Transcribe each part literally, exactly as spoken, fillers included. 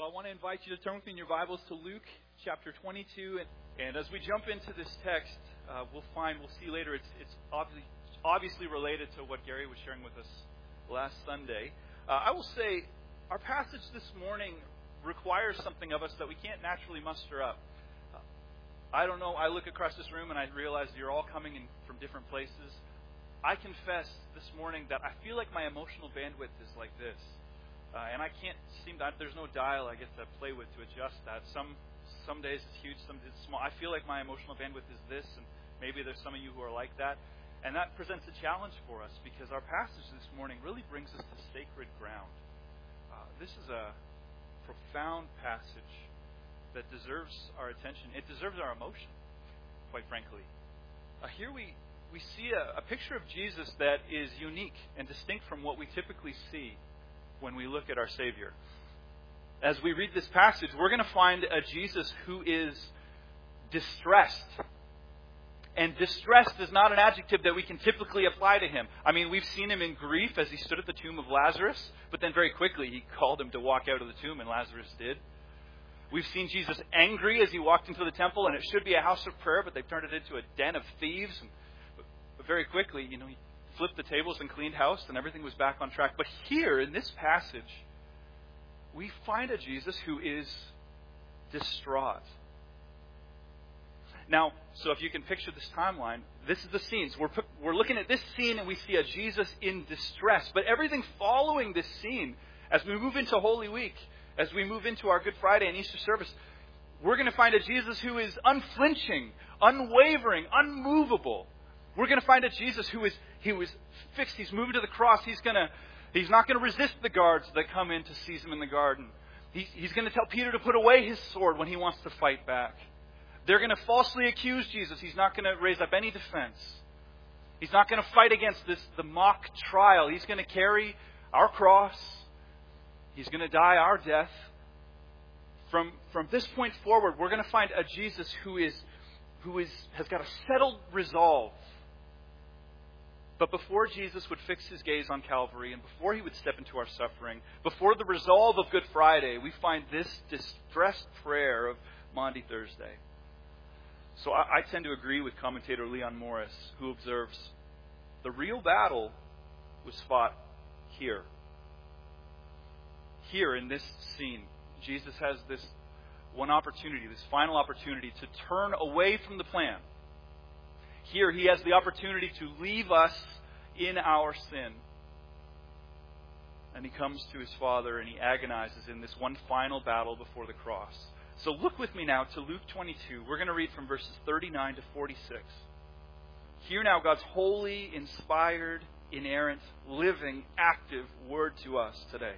Well, I want to invite you to turn with me in your Bibles to Luke chapter twenty-two. And, and as we jump into this text, uh, we'll find, we'll see later, it's, it's obviously, obviously related to what Gary was sharing with us last Sunday. Uh, I will say, our passage this morning requires something of us that we can't naturally muster up. Uh, I don't know, I look across this room and I realize you're all coming in from different places. I confess this morning that I feel like my emotional bandwidth is like this. Uh, and I can't seem to, there's no dial I get to play with to adjust that. Some some days it's huge, some days it's small. I feel like my emotional bandwidth is this, and maybe there's some of you who are like that. And that presents a challenge for us because our passage this morning really brings us to sacred ground. Uh, this is a profound passage that deserves our attention. It deserves our emotion, quite frankly. Uh, here we, we see a, a picture of Jesus that is unique and distinct from what we typically see when we look at our Savior. As we read this passage, we're going to find a Jesus who is distressed. And distressed is not an adjective that we can typically apply to him. I mean, we've seen him in grief as he stood at the tomb of Lazarus, but then very quickly he called him to walk out of the tomb, and Lazarus did. We've seen Jesus angry as he walked into the temple, and it should be a house of prayer, but they've turned it into a den of thieves. And, but very quickly, you know, he flipped the tables and cleaned house, and everything was back on track. But here, in this passage, we find a Jesus who is distraught. Now, so if you can picture this timeline, this is the scenes. We're, we're looking at this scene, and we see a Jesus in distress. But everything following this scene, as we move into Holy Week, as we move into our Good Friday and Easter service, we're going to find a Jesus who is unflinching, unwavering, unmovable. We're going to find a Jesus who is he was fixed. He's moving to the cross. He's going to he's not going to resist the guards that come in to seize him in the garden. He's, he's going to tell Peter to put away his sword when he wants to fight back. They're going to falsely accuse Jesus. He's not going to raise up any defense. He's not going to fight against this the mock trial. He's going to carry our cross. He's going to die our death. From from this point forward, we're going to find a Jesus who is who is has got a settled resolve. But before Jesus would fix his gaze on Calvary, and before he would step into our suffering, before the resolve of Good Friday, we find this distressed prayer of Maundy Thursday. So I, I tend to agree with commentator Leon Morris, who observes, the real battle was fought here. Here in this scene, Jesus has this one opportunity, this final opportunity to turn away from the plan. Here he has the opportunity to leave us in our sin. And he comes to his Father and he agonizes in this one final battle before the cross. So look with me now to Luke twenty-two. We're going to read from verses thirty-nine to forty-six. Hear now God's holy, inspired, inerrant, living, active word to us today.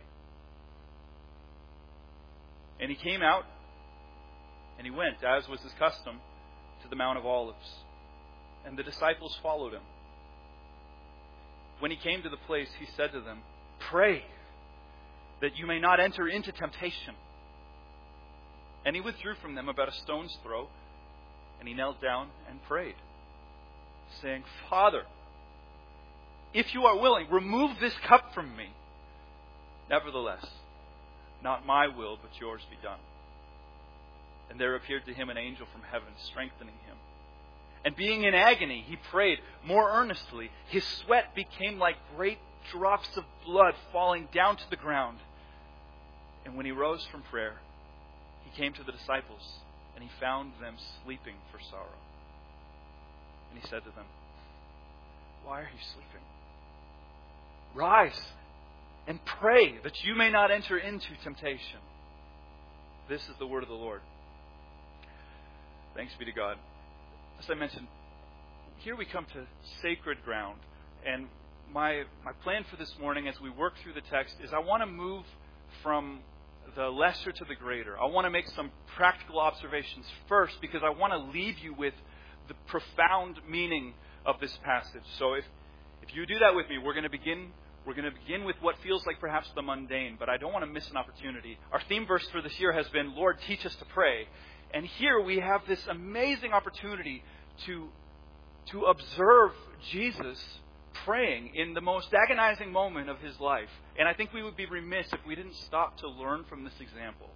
And he came out and he went, as was his custom, to the Mount of Olives. And the disciples followed him. When he came to the place, he said to them, "Pray that you may not enter into temptation." And he withdrew from them about a stone's throw, and he knelt down and prayed, saying, "Father, if you are willing, remove this cup from me. Nevertheless, not my will, but yours be done." And there appeared to him an angel from heaven, strengthening him. And being in agony, he prayed more earnestly. His sweat became like great drops of blood falling down to the ground. And when he rose from prayer, he came to the disciples, and he found them sleeping for sorrow. And he said to them, "Why are you sleeping? Rise and pray that you may not enter into temptation." This is the word of the Lord. Thanks be to God. As I mentioned, here we come to sacred ground. And my my plan for this morning as we work through the text is I want to move from the lesser to the greater. I want to make some practical observations first because I want to leave you with the profound meaning of this passage. So if if you do that with me, we're going to begin we're going to begin with what feels like perhaps the mundane, but I don't want to miss an opportunity. Our theme verse for this year has been, "Lord, teach us to pray." And here we have this amazing opportunity to, to observe Jesus praying in the most agonizing moment of his life. And I think we would be remiss if we didn't stop to learn from this example.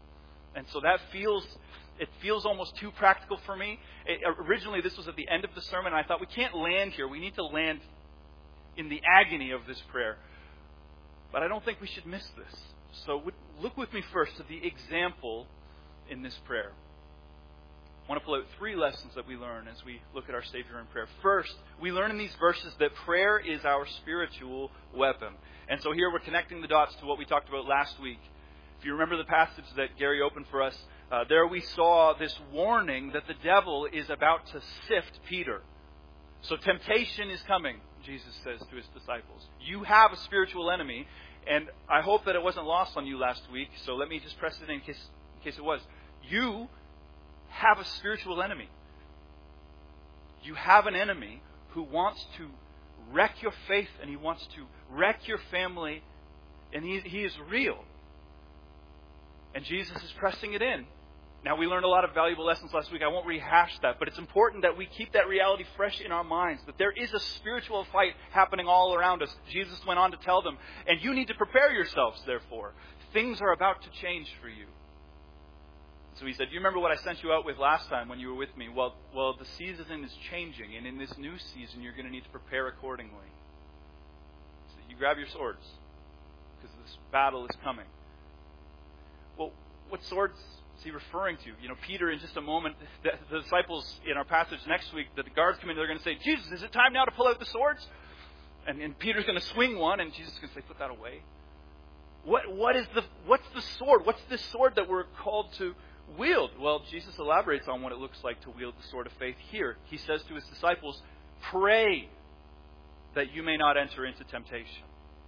And so that feels, it feels almost too practical for me. It, originally, this was at the end of the sermon, and I thought, we can't land here. We need to land in the agony of this prayer. But I don't think we should miss this. So look with me first to the example in this prayer. I want to pull out three lessons that we learn as we look at our Savior in prayer. First, we learn in these verses that prayer is our spiritual weapon. And so here we're connecting the dots to what we talked about last week. If you remember the passage that Gary opened for us, uh, there we saw this warning that the devil is about to sift Peter. So temptation is coming, Jesus says to his disciples. You have a spiritual enemy, and I hope that it wasn't lost on you last week, so let me just press it in, in case, in case it was. You have a spiritual enemy. You have an enemy who wants to wreck your faith, and he wants to wreck your family, and he, he is real. And Jesus is pressing it in. Now, we learned a lot of valuable lessons last week. I won't rehash that, but it's important that we keep that reality fresh in our minds, that there is a spiritual fight happening all around us. Jesus went on to tell them, and you need to prepare yourselves, therefore. Things are about to change for you. So he said, do you remember what I sent you out with last time when you were with me? Well, well, the season is changing, and in this new season, you're going to need to prepare accordingly. So you grab your swords, because this battle is coming. Well, what swords is he referring to? You know, Peter, in just a moment, the, the disciples in our passage next week, that the guards come in, they're going to say, Jesus, is it time now to pull out the swords? And, and Peter's going to swing one, and Jesus is going to say, put that away. What, what is the, what's the sword? What's this sword that we're called to wield? Well, Jesus elaborates on what it looks like to wield the sword of faith here. He says to his disciples, pray that you may not enter into temptation.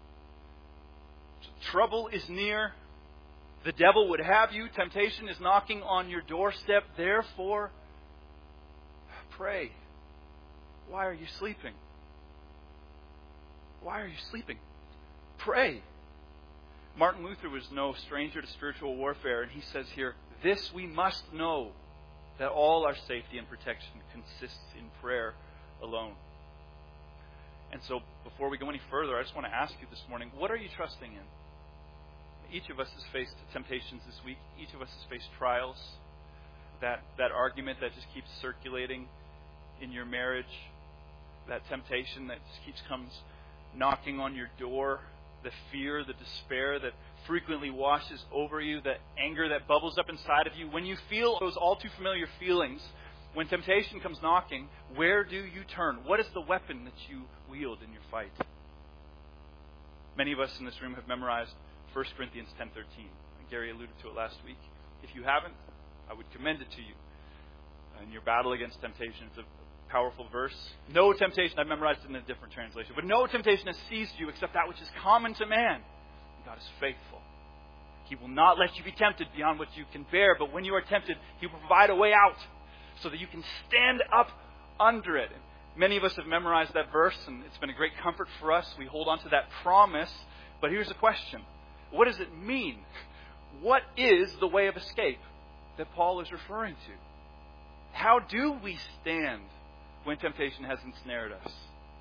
Trouble is near. The devil would have you. Temptation is knocking on your doorstep. Therefore, pray. Why are you sleeping? Why are you sleeping? Pray. Martin Luther was no stranger to spiritual warfare, and he says here, this we must know, that all our safety and protection consists in prayer alone. And so, before we go any further, I just want to ask you this morning, what are you trusting in? Each of us has faced temptations this week. Each of us has faced trials. That, that argument that just keeps circulating in your marriage. That temptation that just keeps comes knocking on your door. The fear, the despair that frequently washes over you. The anger that bubbles up inside of you. When you feel those all too familiar feelings, when temptation comes knocking, where do you turn? What is the weapon that you wield in your fight? Many of us in this room have memorized First Corinthians ten thirteen. Gary alluded to it last week. If you haven't, I would commend it to you. In your battle against temptation, it's a powerful verse. No temptation, I've memorized it in a different translation, but no temptation has seized you except that which is common to man. God is faithful. He will not let you be tempted beyond what you can bear, but when you are tempted, He will provide a way out so that you can stand up under it. And many of us have memorized that verse, and it's been a great comfort for us. We hold on to that promise. But here's the question. What does it mean? What is the way of escape that Paul is referring to? How do we stand when temptation has ensnared us?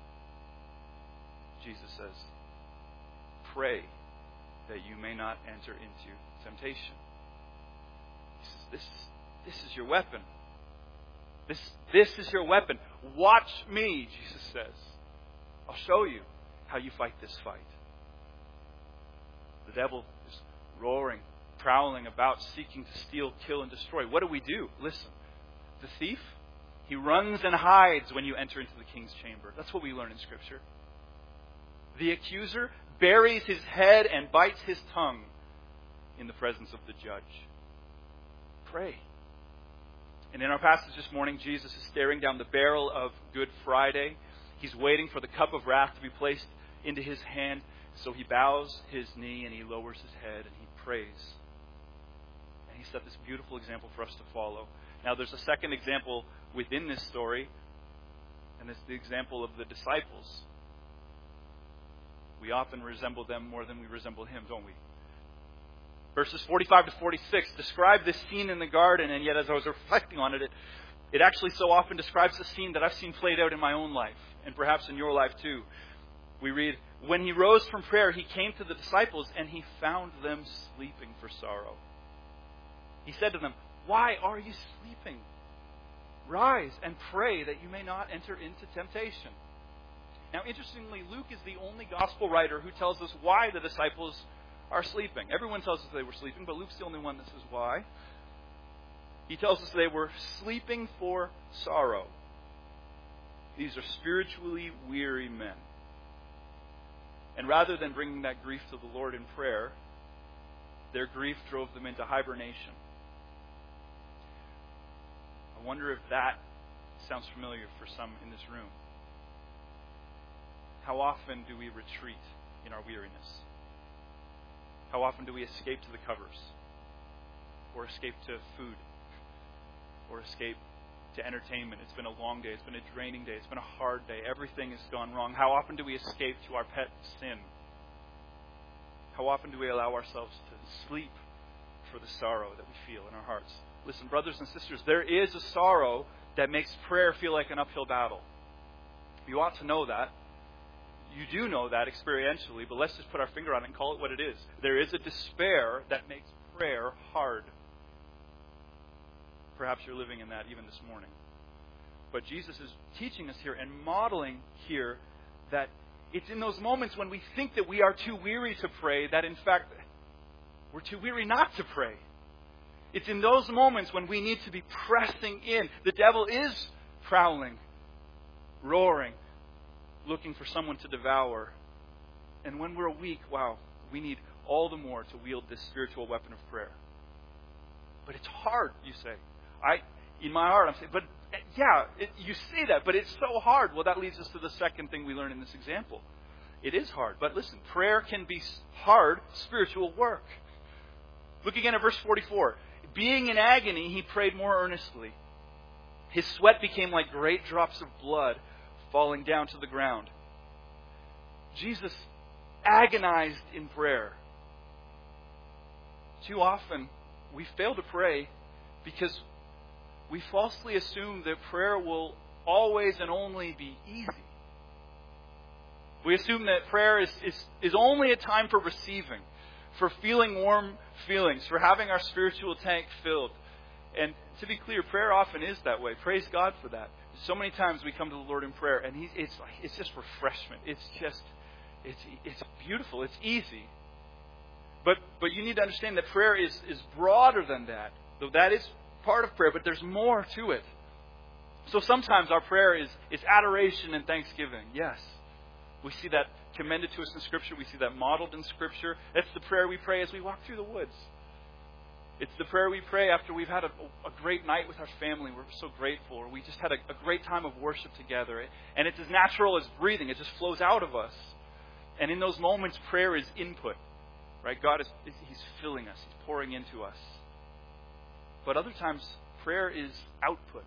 Jesus says, pray that you may not enter into temptation. He says, this, this is your weapon. This, this is your weapon. Watch me, Jesus says. I'll show you how you fight this fight. The devil is roaring, prowling about, seeking to steal, kill, and destroy. What do we do? Listen. The thief, he runs and hides when you enter into the king's chamber. That's what we learn in Scripture. The accuser buries his head and bites his tongue in the presence of the judge. Pray. And in our passage this morning, Jesus is staring down the barrel of Good Friday. He's waiting for the cup of wrath to be placed into his hand. So he bows his knee and he lowers his head and he prays. And he set this beautiful example for us to follow. Now there's a second example within this story, and it's the example of the disciples. We often resemble them more than we resemble Him, don't we? Verses forty-five to forty-six describe this scene in the garden, and yet as I was reflecting on it, it, it actually so often describes the scene that I've seen played out in my own life, and perhaps in your life too. We read, when He rose from prayer, He came to the disciples, and He found them sleeping for sorrow. He said to them, "Why are you sleeping? Rise and pray that you may not enter into temptation." Now, interestingly, Luke is the only gospel writer who tells us why the disciples are sleeping. Everyone tells us they were sleeping, but Luke's the only one that says why. He tells us they were sleeping for sorrow. These are spiritually weary men. And rather than bringing that grief to the Lord in prayer, their grief drove them into hibernation. I wonder if that sounds familiar for some in this room. How often do we retreat in our weariness? How often do we escape to the covers? Or escape to food? Or escape to entertainment? It's been a long day. It's been a draining day. It's been a hard day. Everything has gone wrong. How often do we escape to our pet sin? How often do we allow ourselves to sleep for the sorrow that we feel in our hearts? Listen, brothers and sisters, there is a sorrow that makes prayer feel like an uphill battle. You ought to know that. You do know that experientially, but let's just put our finger on it and call it what it is. There is a despair that makes prayer hard. Perhaps you're living in that even this morning. But Jesus is teaching us here and modeling here that it's in those moments when we think that we are too weary to pray that, in fact, we're too weary not to pray. It's in those moments when we need to be pressing in. The devil is prowling, roaring, looking for someone to devour. And when we're weak, wow, we need all the more to wield this spiritual weapon of prayer. But it's hard, you say. I, in my heart, I'm saying, but yeah, it, you say that, but it's so hard. Well, that leads us to the second thing we learn in this example. It is hard. But listen, prayer can be hard spiritual work. Look again at verse forty-four. Being in agony, he prayed more earnestly. His sweat became like great drops of blood falling down to the ground. Jesus agonized in prayer. Too often, we fail to pray because we falsely assume that prayer will always and only be easy. We assume that prayer is, is, is only a time for receiving, for feeling warm feelings, for having our spiritual tank filled. And to be clear, prayer often is that way. Praise God for that. So many times we come to the Lord in prayer, and he, it's like it's just refreshment. It's just it's it's beautiful. It's easy. But but you need to understand that prayer is, is broader than that. Though that is part of prayer, but there's more to it. So sometimes our prayer is, is adoration and thanksgiving. Yes. We see that commended to us in Scripture. We see that modeled in Scripture. That's the prayer we pray as we walk through the woods. It's the prayer we pray after we've had a, a great night with our family. We're so grateful. Or we just had a, a great time of worship together. And it's as natural as breathing. It just flows out of us. And in those moments, prayer is input. Right? God is He's filling us. He's pouring into us. But other times, prayer is output.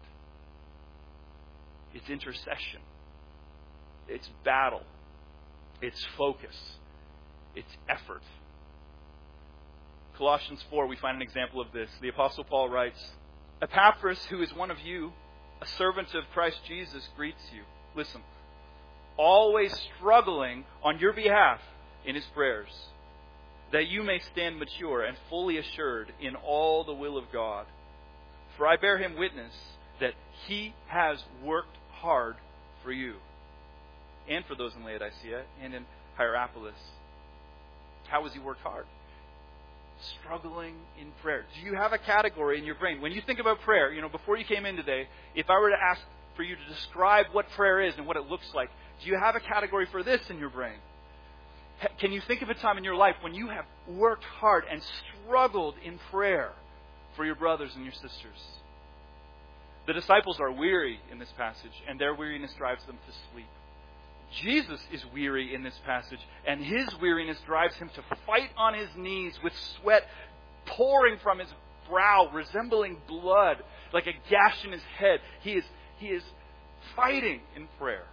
It's intercession. It's battle. It's focus. It's effort. Colossians four, we find an example of this. The Apostle Paul writes, Epaphras, who is one of you, a servant of Christ Jesus, greets you. Listen, always struggling on your behalf in his prayers, that you may stand mature and fully assured in all the will of God. For I bear him witness that he has worked hard for you, and for those in Laodicea and in Hierapolis. How has he worked hard? Struggling in prayer. Do you have a category in your brain? When you think about prayer, you know, before you came in today, if I were to ask for you to describe what prayer is and what it looks like, do you have a category for this in your brain? Can you think of a time in your life when you have worked hard and struggled in prayer for your brothers and your sisters? The disciples are weary in this passage, and their weariness drives them to sleep. Jesus is weary in this passage, and his weariness drives him to fight on his knees with sweat pouring from his brow, resembling blood, like a gash in his head. He is, he is fighting in prayer.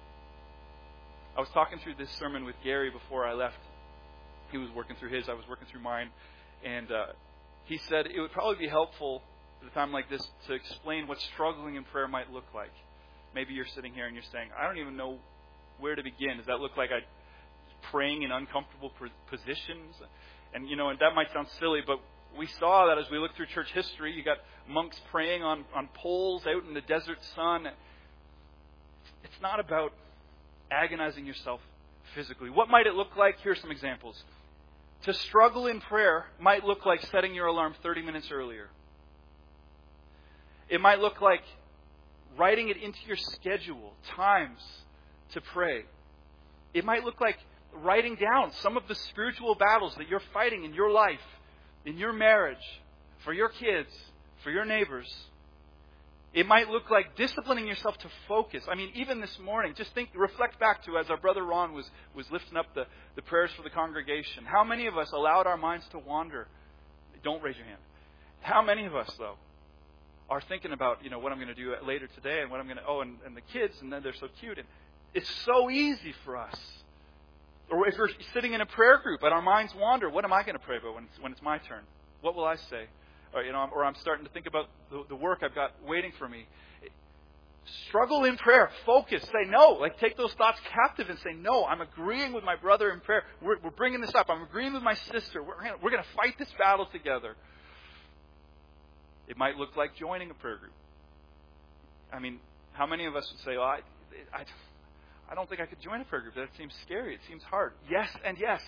I was talking through this sermon with Gary before I left. He was working through his, I was working through mine, and uh, he said it would probably be helpful at a time like this to explain what struggling in prayer might look like. Maybe you're sitting here and you're saying, I don't even know where to begin. Does that look like I praying in uncomfortable positions? And, you know, and that might sound silly, but we saw that as we looked through church history. You got monks praying on, on poles out in the desert sun. It's not about agonizing yourself physically. What might it look like? Here's some examples. To struggle in prayer might look like setting your alarm thirty minutes earlier. It might look like writing it into your schedule, times to pray. It might look like writing down some of the spiritual battles that you're fighting in your life, in your marriage, for your kids, for your neighbors. It might look like disciplining yourself to focus. I mean, even this morning, just think, reflect back to as our brother Ron was, was lifting up the, the prayers for the congregation. How many of us allowed our minds to wander? Don't raise your hand. How many of us, though, are thinking about, you know, what I'm going to do later today and what I'm going to, oh, and, and the kids, and then they're so cute. And it's so easy for us. Or if we're sitting in a prayer group and our minds wander, what am I going to pray about when it's, when it's my turn? What will I say? Or, you know, or I'm starting to think about the, the work I've got waiting for me. Struggle in prayer. Focus. Say no. Like take those thoughts captive and say no. I'm agreeing with my brother in prayer. We're, we're bringing this up. I'm agreeing with my sister. We're gonna, we're going to fight this battle together. It might look like joining a prayer group. I mean, how many of us would say, well, I, I, I don't think I could join a prayer group. That seems scary. It seems hard. Yes and yes.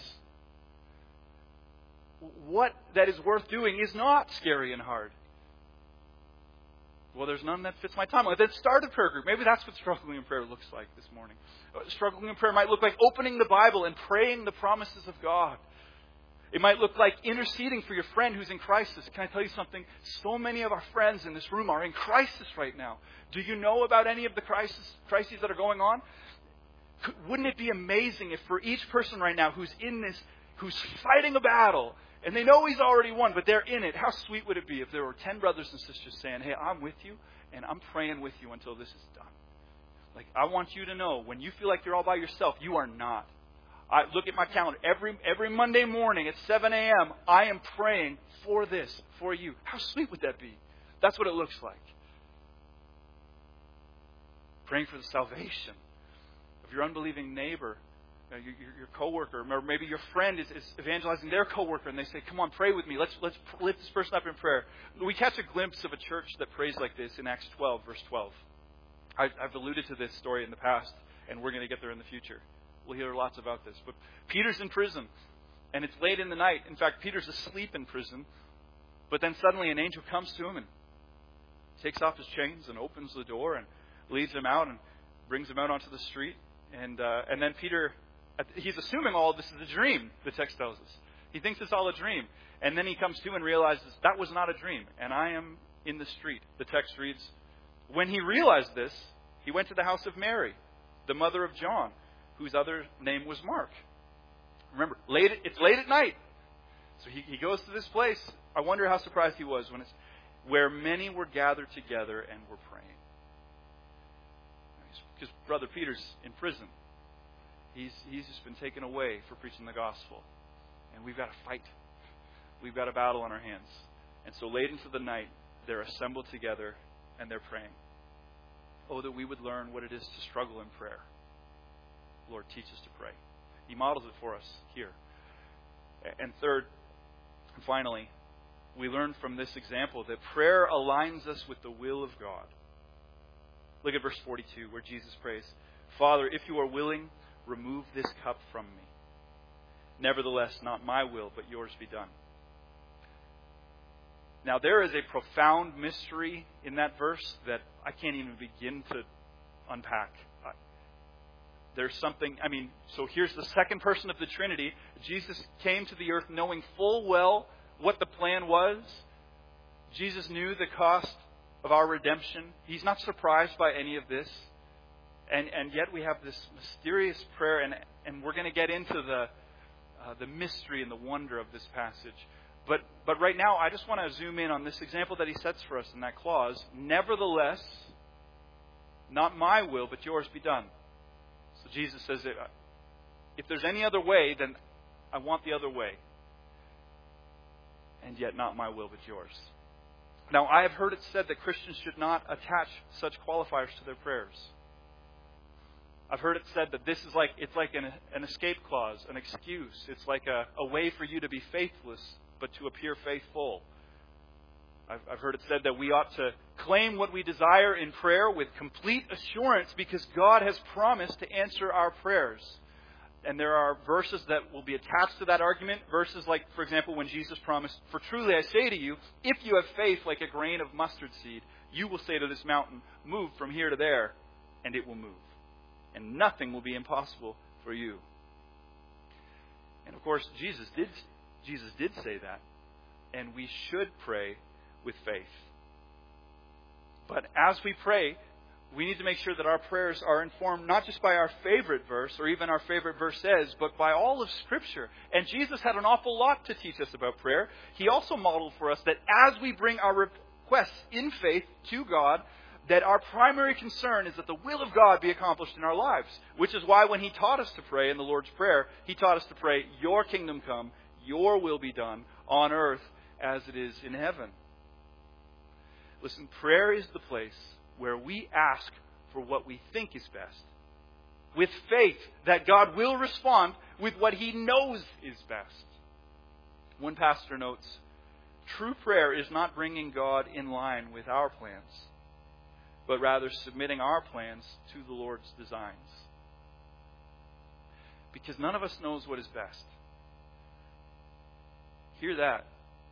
What that is worth doing is not scary and hard. Well, there's none that fits my timeline. Then start a prayer group. Maybe that's what struggling in prayer looks like this morning. Struggling in prayer might look like opening the Bible and praying the promises of God. It might look like interceding for your friend who's in crisis. Can I tell you something? So many of our friends in this room are in crisis right now. Do you know about any of the crisis, crises that are going on? Wouldn't it be amazing if for each person right now who's in this, who's fighting a battle, and they know he's already won, but they're in it, how sweet would it be if there were ten brothers and sisters saying, hey, I'm with you, and I'm praying with you until this is done. Like, I want you to know, when you feel like you're all by yourself, you are not. I look at my calendar. Every every Monday morning at seven a.m., I am praying for this, for you. How sweet would that be? That's what it looks like. Praying for the salvation of your unbelieving neighbor, your, your, your coworker, or maybe your friend is, is evangelizing their coworker, and they say, "Come on, pray with me. Let's let's lift this person up in prayer." We catch a glimpse of a church that prays like this in Acts twelve, verse twelve. I've, I've alluded to this story in the past, and we're going to get there in the future. We'll hear lots about this. But Peter's in prison, and it's late in the night. In fact, Peter's asleep in prison. But then suddenly an angel comes to him and takes off his chains and opens the door and leads him out and brings him out onto the street. And uh, and then Peter, he's assuming all of this is a dream, the text tells us. He thinks it's all a dream. And then he comes to and realizes that was not a dream, and I am in the street. The text reads, when he realized this, he went to the house of Mary, the mother of John, whose other name was Mark. Remember, late, it's late at night. So he, he goes to this place. I wonder how surprised he was when it's where many were gathered together and were praying. Because Brother Peter's in prison. He's, he's just been taken away for preaching the gospel. And we've got to fight. We've got a battle on our hands. And so late into the night, they're assembled together and they're praying. Oh, that we would learn what it is to struggle in prayer. Lord, teach us to pray. He models it for us here. And third, and finally, we learn from this example that prayer aligns us with the will of God. Look at verse forty-two where Jesus prays, Father, if you are willing, remove this cup from me. Nevertheless, not my will, but yours be done. Now, there is a profound mystery in that verse that I can't even begin to unpack. There's something, I mean, so here's the second person of the Trinity. Jesus came to the earth knowing full well what the plan was. Jesus knew the cost of our redemption. He's not surprised by any of this. And and yet we have this mysterious prayer, and and we're going to get into the uh, the mystery and the wonder of this passage. But but right now, I just want to zoom in on this example that he sets for us in that clause. Nevertheless, not my will, but yours be done. So Jesus says, that if there's any other way, then I want the other way. And yet not my will, but yours. Now, I have heard it said that Christians should not attach such qualifiers to their prayers. I've heard it said that this is like, it's like an, an escape clause, an excuse. It's like a, a way for you to be faithless but to appear faithful. I've, I've heard it said that we ought to claim what we desire in prayer with complete assurance because God has promised to answer our prayers. And there are verses that will be attached to that argument. Verses like, for example, when Jesus promised, "For truly I say to you, if you have faith like a grain of mustard seed, you will say to this mountain, 'Move from here to there,' and it will move. And nothing will be impossible for you." And of course, Jesus did, Jesus did say that. And we should pray with faith. But as we pray, we need to make sure that our prayers are informed not just by our favorite verse or even our favorite verse says, but by all of Scripture. And Jesus had an awful lot to teach us about prayer. He also modeled for us that as we bring our requests in faith to God, that our primary concern is that the will of God be accomplished in our lives. Which is why when He taught us to pray in the Lord's Prayer, He taught us to pray, "Your kingdom come, your will be done on earth as it is in heaven." Listen, prayer is the place where we ask for what we think is best, with faith that God will respond with what He knows is best. One pastor notes, true prayer is not bringing God in line with our plans, but rather submitting our plans to the Lord's designs. Because none of us knows what is best. Hear that.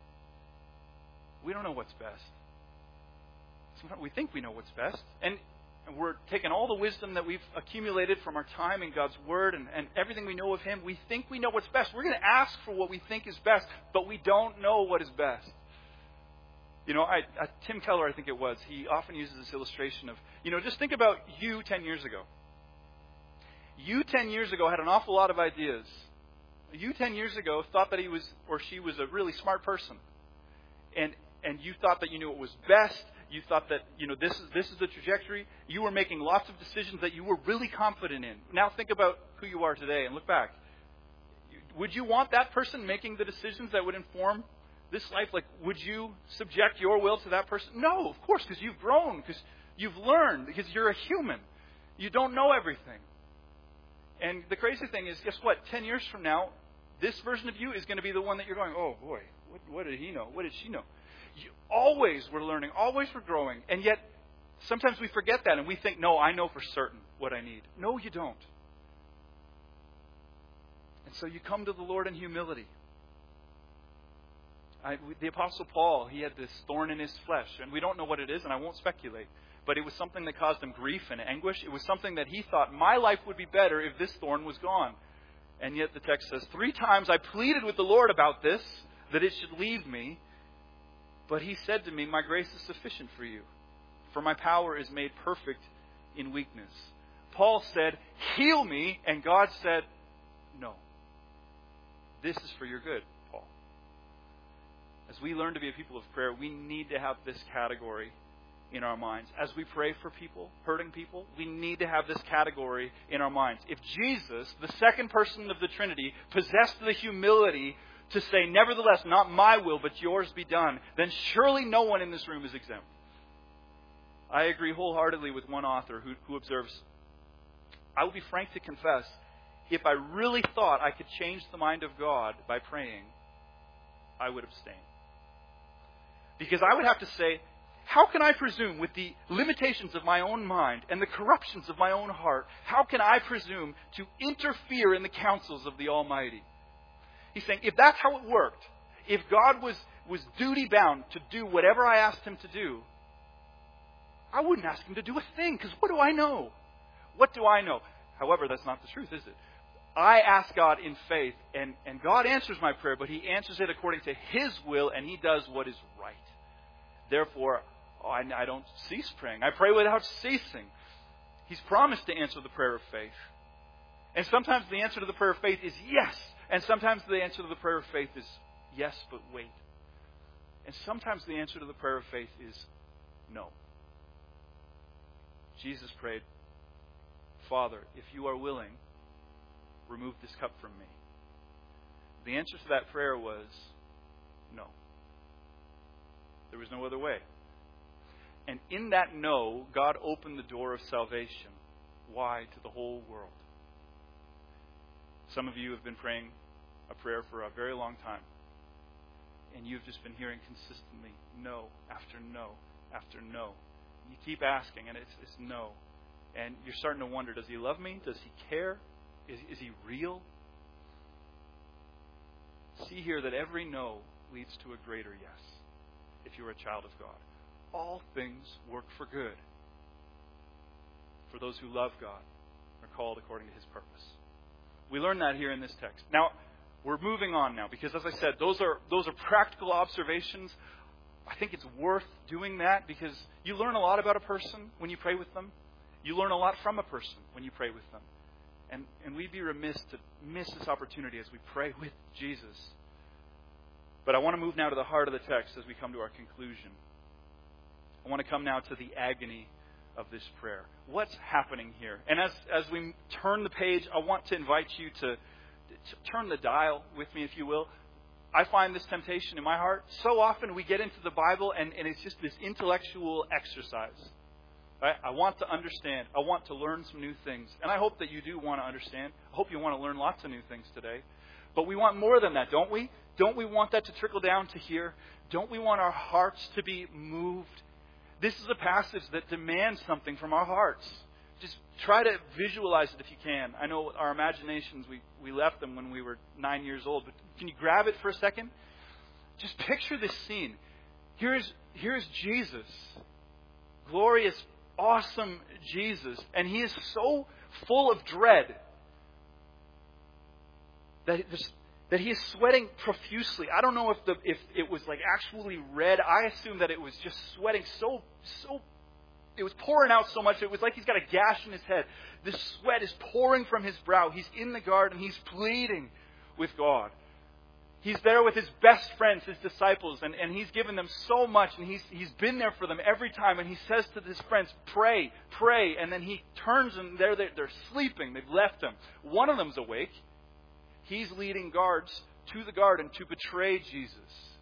We don't know what's best. We think we know what's best. And we're taking all the wisdom that we've accumulated from our time in God's Word and, and everything we know of Him. We think we know what's best. We're going to ask for what we think is best, but we don't know what is best. You know, I, I, Tim Keller, I think it was, he often uses this illustration of, you know, just think about you ten years ago. You ten years ago had an awful lot of ideas. You ten years ago thought that he was or she was a really smart person. And and you thought that you knew what was best. You thought that, you know, this is this is the trajectory. You were making lots of decisions that you were really confident in. Now think about who you are today and look back. Would you want that person making the decisions that would inform this life? Like, would you subject your will to that person? No, of course, because you've grown, because you've learned, because you're a human. You don't know everything. And the crazy thing is, guess what? Ten years from now, this version of you is going to be the one that you're going, oh boy, what, what did he know? What did she know? You, always we're learning, always we're growing. And yet, sometimes we forget that and we think, no, I know for certain what I need. No, you don't. And so you come to the Lord in humility. I, the Apostle Paul, he had this thorn in his flesh, and we don't know what it is, and I won't speculate. But it was something that caused him grief and anguish. It was something that he thought, my life would be better if this thorn was gone. And yet the text says, three times I pleaded with the Lord about this, that it should leave me. But he said to me, my grace is sufficient for you, for my power is made perfect in weakness. Paul said, heal me, and God said, no. This is for your good, Paul. As we learn to be a people of prayer, we need to have this category in our minds. As we pray for people, hurting people, we need to have this category in our minds. If Jesus, the second person of the Trinity, possessed the humility to say, nevertheless, not my will, but yours be done, then surely no one in this room is exempt. I agree wholeheartedly with one author who, who observes, I will be frank to confess, if I really thought I could change the mind of God by praying, I would abstain. Because I would have to say, how can I presume with the limitations of my own mind and the corruptions of my own heart, how can I presume to interfere in the counsels of the Almighty? He's saying, if that's how it worked, if God was, was duty-bound to do whatever I asked Him to do, I wouldn't ask Him to do a thing, because what do I know? What do I know? However, that's not the truth, is it? I ask God in faith, and, and God answers my prayer, but He answers it according to His will, and He does what is right. Therefore, oh, I, I don't cease praying. I pray without ceasing. He's promised to answer the prayer of faith. And sometimes the answer to the prayer of faith is yes. And sometimes the answer to the prayer of faith is yes, but wait. And sometimes the answer to the prayer of faith is no. Jesus prayed, Father, if you are willing, remove this cup from me. The answer to that prayer was no. There was no other way. And in that no, God opened the door of salvation wide to the whole world. Some of you have been praying a prayer for a very long time. and you've just been hearing consistently no after no after no. You keep asking, and it's, it's no. And you're starting to wonder, does he love me? Does he care? Is, is he real? See here that every no leads to a greater yes, if you are a child of God. All things work for good for those who love God, are called according to His purpose. We learn that here in this text. Now, we're moving on now, because as I said, those are those are practical observations. I think it's worth doing that, because you learn a lot about a person when you pray with them. You learn a lot from a person when you pray with them. And, and we'd be remiss to miss this opportunity as we pray with Jesus. But I want to move now to the heart of the text as we come to our conclusion. I want to come now to the agony of this prayer. What's happening here? And as, as we turn the page, I want to invite you to, to turn the dial with me, if you will. I find this temptation in my heart. So often we get into the Bible and, and it's just this intellectual exercise. Right? I want to understand. I want to learn some new things. And I hope that you do want to understand. I hope you want to learn lots of new things today. But we want more than that, don't we? Don't we want that to trickle down to here? Don't we want our hearts to be moved? This is a passage that demands something from our hearts. Just try to visualize it if you can. I know our imaginations, we, we left them when we were nine years old. But can you grab it for a second? Just picture this scene. Here's, here's Jesus. Glorious, awesome Jesus. And He is so full of dread that this, that He is sweating profusely. I don't know if the if it was like actually red. I assume that it was just sweating so so it was pouring out so much. It was like He's got a gash in His head. The sweat is pouring from His brow. He's in the garden. He's pleading with God. He's there with His best friends, His disciples, and, and He's given them so much, and he's he's been there for them every time. And He says to His friends, pray, pray. And then He turns and they're, they're, they're sleeping. They've left Him. One of them's awake. He's leading guards to the garden to betray Jesus.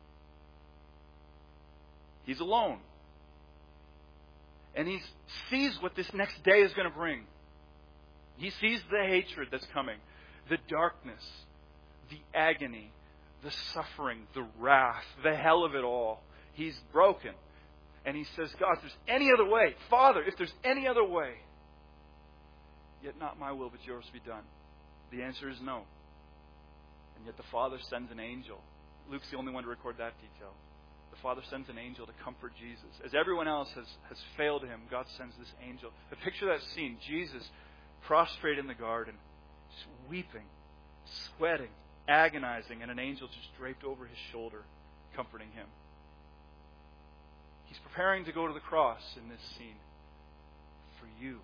He's alone. And he sees what this next day is going to bring. He sees the hatred that's coming, the darkness, the agony, the suffering, the wrath, the hell of it all. He's broken. And he says, God, if there's any other way, Father, if there's any other way, yet not my will but yours be done. The answer is no. And yet the Father sends an angel. Luke's the only one to record that detail. The Father sends an angel to comfort Jesus. As everyone else has, has failed Him, God sends this angel. But picture that scene. Jesus prostrate in the garden, just weeping, sweating, agonizing, and an angel just draped over His shoulder, comforting Him. He's preparing to go to the cross in this scene for you.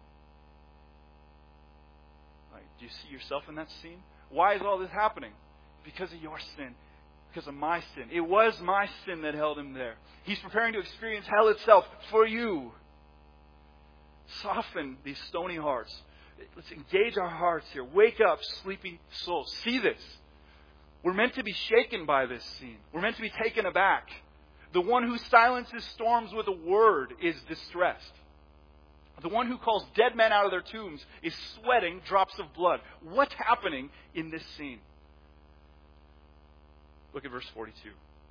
Like, do you see yourself in that scene? Why is all this happening? Because of your sin. Because of my sin. It was my sin that held Him there. He's preparing to experience hell itself for you. Soften these stony hearts. Let's engage our hearts here. Wake up, sleepy soul. See this. We're meant to be shaken by this scene. We're meant to be taken aback. The one who silences storms with a word is distressed. The one who calls dead men out of their tombs is sweating drops of blood. What's happening in this scene? Look at verse forty-two.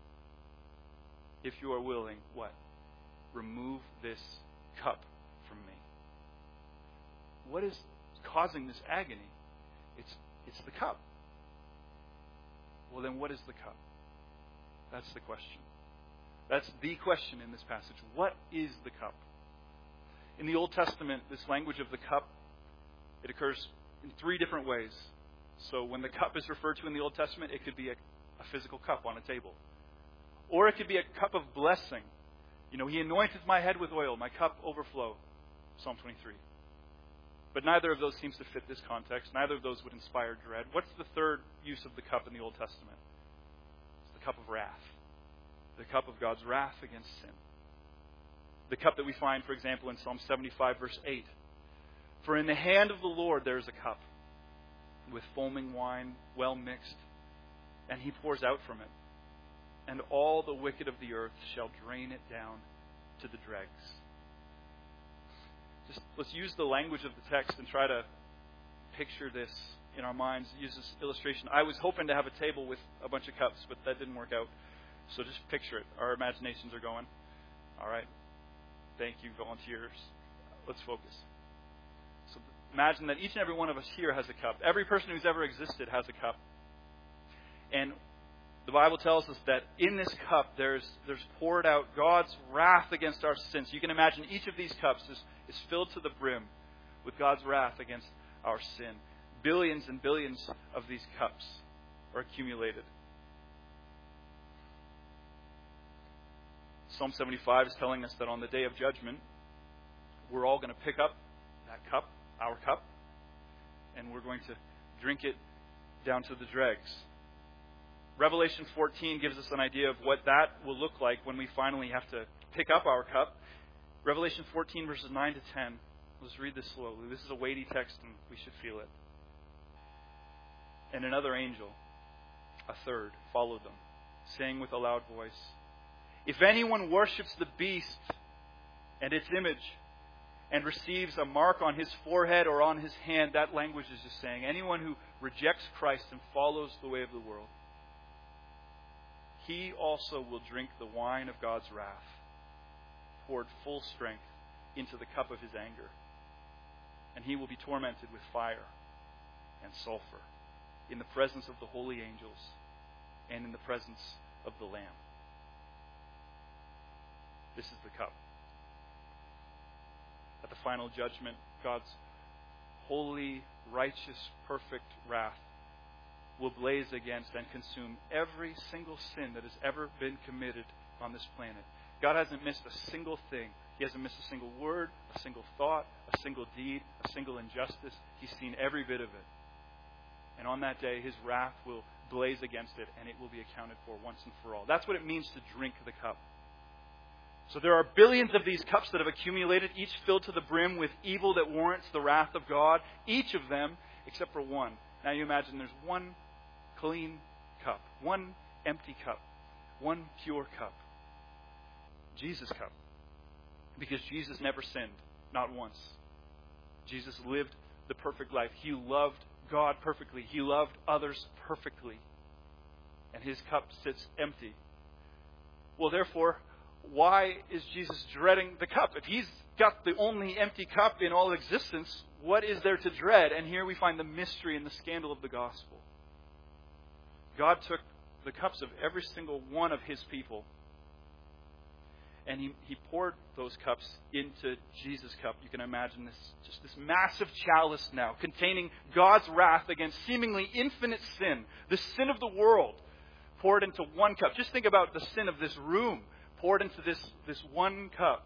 If you are willing, what? Remove this cup from me. What is causing this agony? It's, it's the cup. Well, then what is the cup? That's the question. That's the question in this passage. What is the cup? In the Old Testament, this language of the cup, it occurs in three different ways. So when the cup is referred to in the Old Testament, it could be a, a physical cup on a table. Or it could be a cup of blessing. You know, He anointed my head with oil, my cup overflow. Psalm twenty-three. But neither of those seems to fit this context. Neither of those would inspire dread. What's the third use of the cup in the Old Testament? It's the cup of wrath. The cup of God's wrath against sin. The cup that we find, for example, in Psalm seventy-five, verse eight. For in the hand of the Lord there is a cup with foaming wine, well mixed, and He pours out from it. And all the wicked of the earth shall drain it down to the dregs. Just let's use the language of the text and try to picture this in our minds. Use this illustration. I was hoping to have a table with a bunch of cups, but that didn't work out. So just picture it. Our imaginations are going. All right. Thank you, volunteers. Let's focus. So imagine that each and every one of us here has a cup. Every person who's ever existed has a cup. And the Bible tells us that in this cup there's there's poured out God's wrath against our sins. You can imagine each of these cups is, is filled to the brim with God's wrath against our sin. Billions and billions of these cups are accumulated. Psalm seventy-five is telling us that on the day of judgment, we're all going to pick up that cup, our cup, and we're going to drink it down to the dregs. Revelation fourteen gives us an idea of what that will look like when we finally have to pick up our cup. Revelation fourteen, verses nine to ten. Let's read this slowly. This is a weighty text, and we should feel it. And another angel, a third, followed them, saying with a loud voice, "If anyone worships the beast and its image and receives a mark on his forehead or on his hand," that language is just saying anyone who rejects Christ and follows the way of the world, he also will drink the wine of God's wrath, poured full strength into the cup of his anger. And he will be tormented with fire and sulfur in the presence of the holy angels and in the presence of the Lamb. This is the cup. At the final judgment, God's holy, righteous, perfect wrath will blaze against and consume every single sin that has ever been committed on this planet. God hasn't missed a single thing. He hasn't missed a single word, a single thought, a single deed, a single injustice. He's seen every bit of it. And on that day, His wrath will blaze against it, and it will be accounted for once and for all. That's what it means to drink the cup. So there are billions of these cups that have accumulated, each filled to the brim with evil that warrants the wrath of God. Each of them, except for one. Now you imagine there's one clean cup, one empty cup, one pure cup. Jesus' cup. Because Jesus never sinned, not once. Jesus lived the perfect life. He loved God perfectly. He loved others perfectly. And His cup sits empty. Well, therefore, why is Jesus dreading the cup? If He's got the only empty cup in all existence, what is there to dread? And here we find the mystery and the scandal of the gospel. God took the cups of every single one of His people, and he, he poured those cups into Jesus' cup. You can imagine this, just this massive chalice now, containing God's wrath against seemingly infinite sin, the sin of the world, poured into one cup. Just think about the sin of this room, poured into this, this one cup.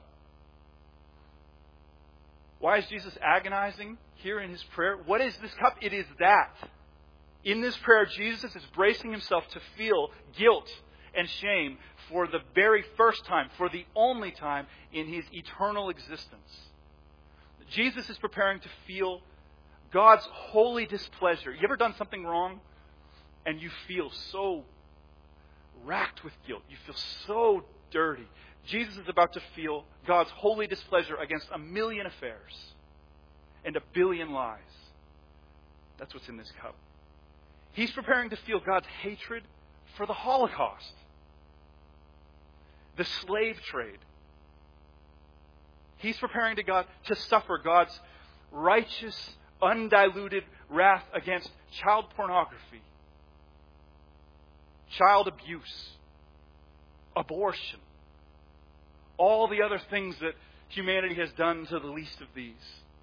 Why is Jesus agonizing here in His prayer? What is this cup? It is that. In this prayer, Jesus is bracing Himself to feel guilt and shame for the very first time, for the only time in His eternal existence. Jesus is preparing to feel God's holy displeasure. You ever done something wrong and you feel so racked with guilt? You feel so dirty. Jesus is about to feel God's holy displeasure against a million affairs and a billion lies. That's what's in this cup. He's preparing to feel God's hatred for the Holocaust, the slave trade. He's preparing to God to suffer God's righteous, undiluted wrath against child pornography, child abuse, abortion, all the other things that humanity has done to the least of these.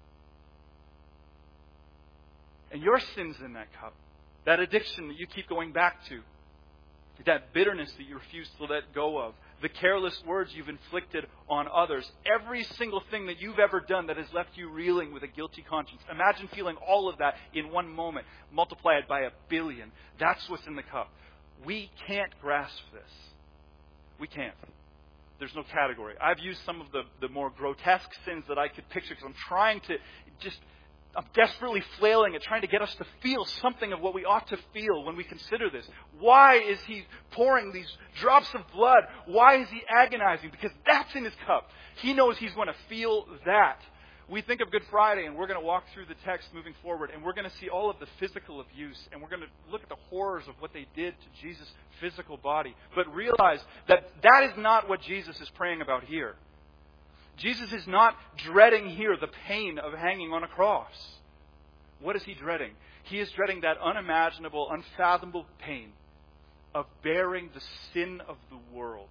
And your sin's in that cup. That addiction that you keep going back to. That bitterness that you refuse to let go of. The careless words you've inflicted on others. Every single thing that you've ever done that has left you reeling with a guilty conscience. Imagine feeling all of that in one moment. Multiply it by a billion. That's what's in the cup. We can't grasp this. We can't. There's no category. I've used some of the, the more grotesque sins that I could picture because I'm trying to just... I'm desperately flailing at trying to get us to feel something of what we ought to feel when we consider this. Why is He pouring these drops of blood? Why is He agonizing? Because that's in His cup. He knows He's going to feel that we think of Good Friday and we're going to walk through the text moving forward and we're going to see all of the physical abuse and we're going to look at the horrors of what they did to Jesus' physical body. But realize that that is not what Jesus is praying about here. Jesus is not dreading here the pain of hanging on a cross. What is he dreading? He is dreading that unimaginable, unfathomable pain of bearing the sin of the world.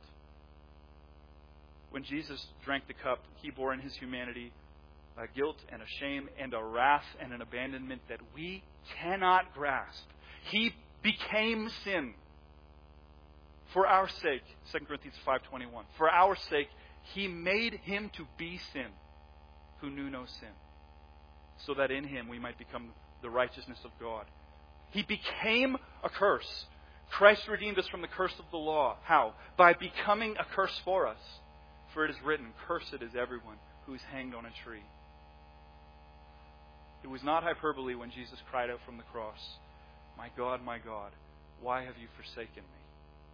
When Jesus drank the cup, he bore in his humanity a guilt and a shame and a wrath and an abandonment that we cannot grasp. He became sin for our sake. Second Corinthians five twenty-one. For our sake, he made him to be sin who knew no sin, so that in him we might become the righteousness of God. He became a curse. Christ redeemed us from the curse of the law. How? By becoming a curse for us. For it is written, cursed is everyone who is hanged on a tree. It was not hyperbole when Jesus cried out from the cross, my God, my God, why have you forsaken me?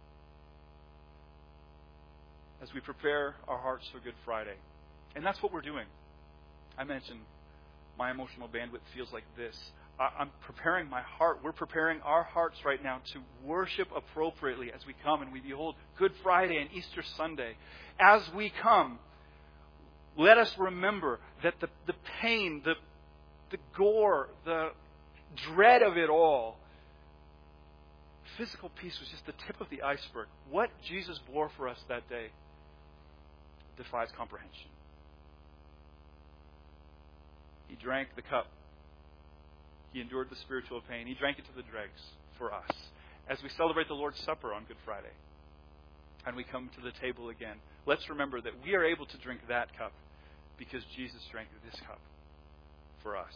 As we prepare our hearts for Good Friday. And that's what we're doing. I mentioned my emotional bandwidth feels like this. I'm preparing my heart. We're preparing our hearts right now to worship appropriately as we come and we behold Good Friday and Easter Sunday. As we come, let us remember that the, the pain, the, the gore, the dread of it all, physical peace was just the tip of the iceberg. What Jesus bore for us that day defies comprehension. He drank the cup. He endured the spiritual pain. He drank it to the dregs for us. As we celebrate the Lord's Supper on Good Friday, and we come to the table again, let's remember that we are able to drink that cup because Jesus drank this cup for us.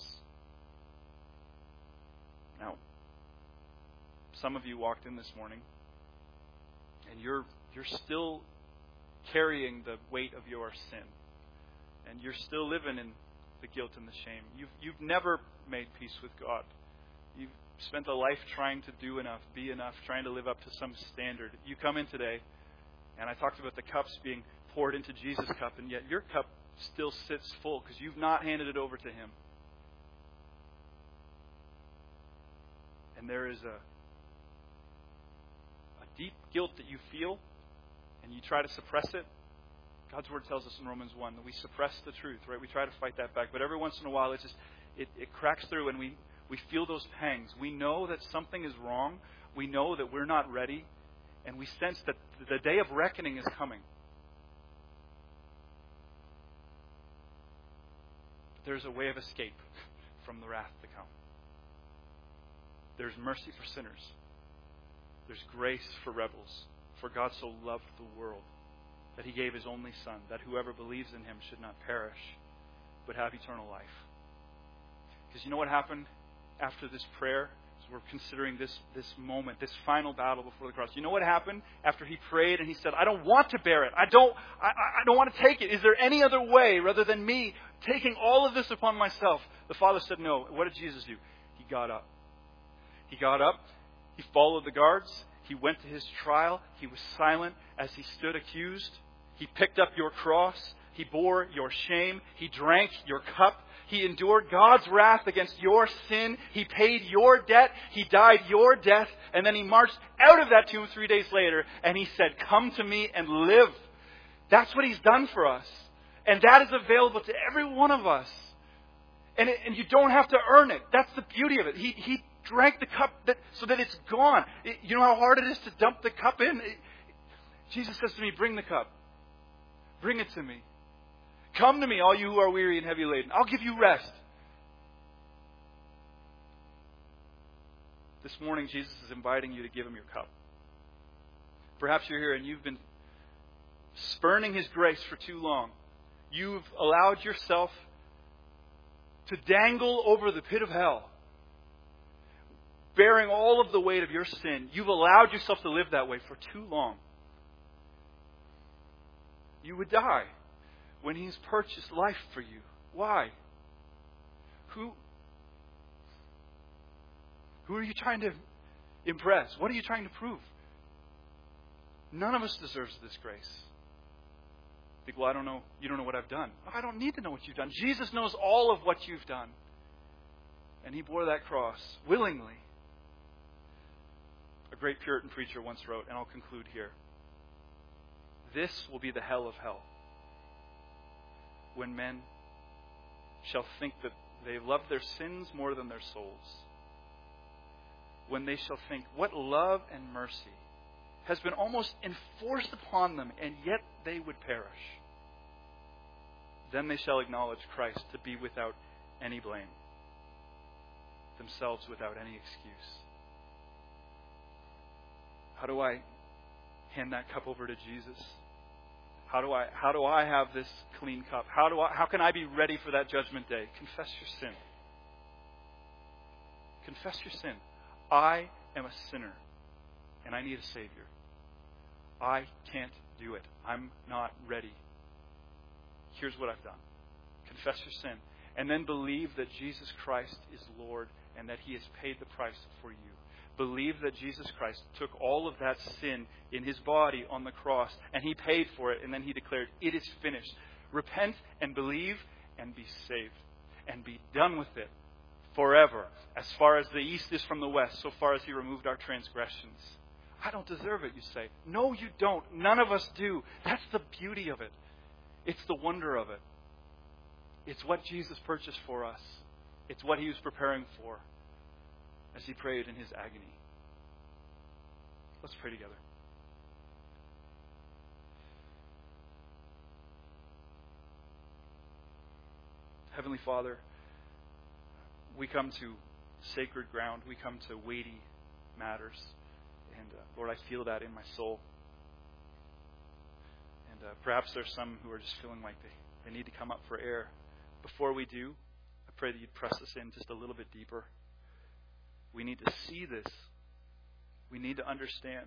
Now, some of you walked in this morning, and you're you're still carrying the weight of your sin, and you're still living in the guilt and the shame. You've you've never made peace with God. You've spent a life trying to do enough, be enough, trying to live up to some standard. You come in today, and I talked about the cups being poured into Jesus' cup, and yet your cup still sits full because you've not handed it over to Him. And there is a, a deep guilt that you feel, and you try to suppress it. God's Word tells us in Romans one that we suppress the truth, right? We try to fight that back. But every once in a while, it just it, it cracks through and we, we feel those pangs. We know that something is wrong. We know that we're not ready. And we sense that the day of reckoning is coming. But there's a way of escape from the wrath to come. There's mercy for sinners. There's grace for rebels. For God so loved the world that He gave His only Son, that whoever believes in Him should not perish, but have eternal life. Because you know what happened after this prayer? As we're considering this, this moment, this final battle before the cross. You know what happened after He prayed and He said, I don't want to bear it. I don't, I, I don't want to take it. Is there any other way rather than me taking all of this upon myself? The Father said no. What did Jesus do? He got up. He got up. He followed the guards. He went to His trial. He was silent as He stood accused. He picked up your cross. He bore your shame. He drank your cup. He endured God's wrath against your sin. He paid your debt. He died your death. And then He marched out of that tomb three days later. And He said, come to me and live. That's what He's done for us. And that is available to every one of us. And, it, and you don't have to earn it. That's the beauty of it. He, he drank the cup that, so that it's gone. It, you know how hard it is to dump the cup in? It, Jesus says to me, bring the cup. Bring it to me. Come to me, all you who are weary and heavy laden. I'll give you rest. This morning, Jesus is inviting you to give Him your cup. Perhaps you're here and you've been spurning His grace for too long. You've allowed yourself to dangle over the pit of hell, bearing all of the weight of your sin. You've allowed yourself to live that way for too long. You would die when He's purchased life for you. Why? Who, who are you trying to impress? What are you trying to prove? None of us deserves this grace. think, well, I don't know. You don't know what I've done. I don't need to know what you've done. Jesus knows all of what you've done. And he bore that cross willingly. A great Puritan preacher once wrote, and I'll conclude here. This will be the hell of hell, when men shall think that they love their sins more than their souls. When they shall think, what love and mercy has been almost enforced upon them, and yet they would perish. Then they shall acknowledge Christ to be without any blame, themselves without any excuse. How do I hand that cup over to Jesus? How do I how do I have this clean cup? How do I how can I be ready for that judgment day? Confess your sin. Confess your sin. I am a sinner and I need a Savior. I can't do it. I'm not ready. Here's what I've done. Confess your sin. And then believe that Jesus Christ is Lord and that He has paid the price for you. Believe that Jesus Christ took all of that sin in His body on the cross and He paid for it, and then He declared, it is finished. Repent and believe and be saved and be done with it forever. As far as the east is from the west, so far as He removed our transgressions. I don't deserve it, you say. No, you don't. None of us do. That's the beauty of it. It's the wonder of it. It's what Jesus purchased for us. It's what He was preparing for as He prayed in His agony. Let's pray together. Heavenly Father, we come to sacred ground. We come to weighty matters. And uh, Lord, I feel that in my soul. And uh, perhaps there's some who are just feeling like they, they need to come up for air. Before we do, I pray that you'd press us in just a little bit deeper. We need to see this. We need to understand.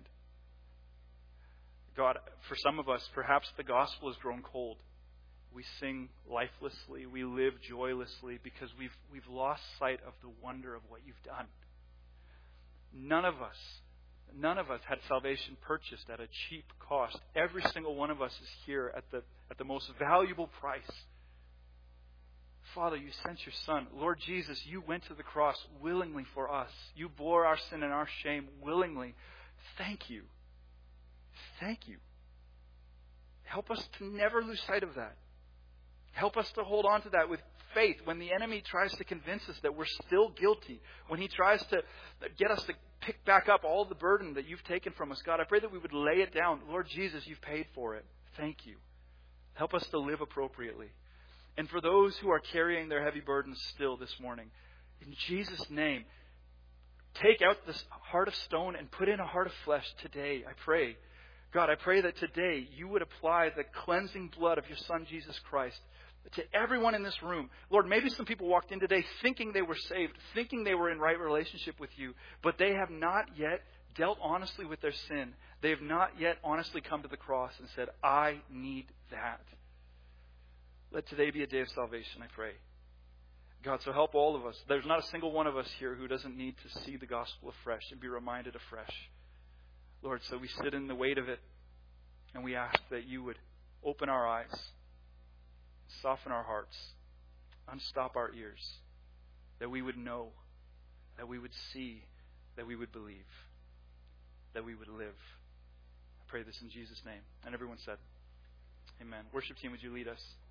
God, for some of us, perhaps the gospel has grown cold. We sing lifelessly. We live joylessly because we've we've lost sight of the wonder of what you've done. None of us, none of us had salvation purchased at a cheap cost. Every single one of us is here at the at the most valuable price. Father, you sent your Son. Lord Jesus, you went to the cross willingly for us. You bore our sin and our shame willingly. Thank you. Thank you. Help us to never lose sight of that. Help us to hold on to that with faith when the enemy tries to convince us that we're still guilty. When he tries to get us to pick back up all the burden that you've taken from us. God, I pray that we would lay it down. Lord Jesus, you've paid for it. Thank you. Help us to live appropriately. And for those who are carrying their heavy burdens still this morning, in Jesus' name, take out this heart of stone and put in a heart of flesh today, I pray. God, I pray that today you would apply the cleansing blood of your Son, Jesus Christ, to everyone in this room. Lord, maybe some people walked in today thinking they were saved, thinking they were in right relationship with you, but they have not yet dealt honestly with their sin. They have not yet honestly come to the cross and said, I need that. Let today be a day of salvation, I pray. God, so help all of us. There's not a single one of us here who doesn't need to see the gospel afresh and be reminded afresh. Lord, so we sit in the weight of it and we ask that you would open our eyes, soften our hearts, unstop our ears, that we would know, that we would see, that we would believe, that we would live. I pray this in Jesus' name. And everyone said, amen. Worship team, would you lead us?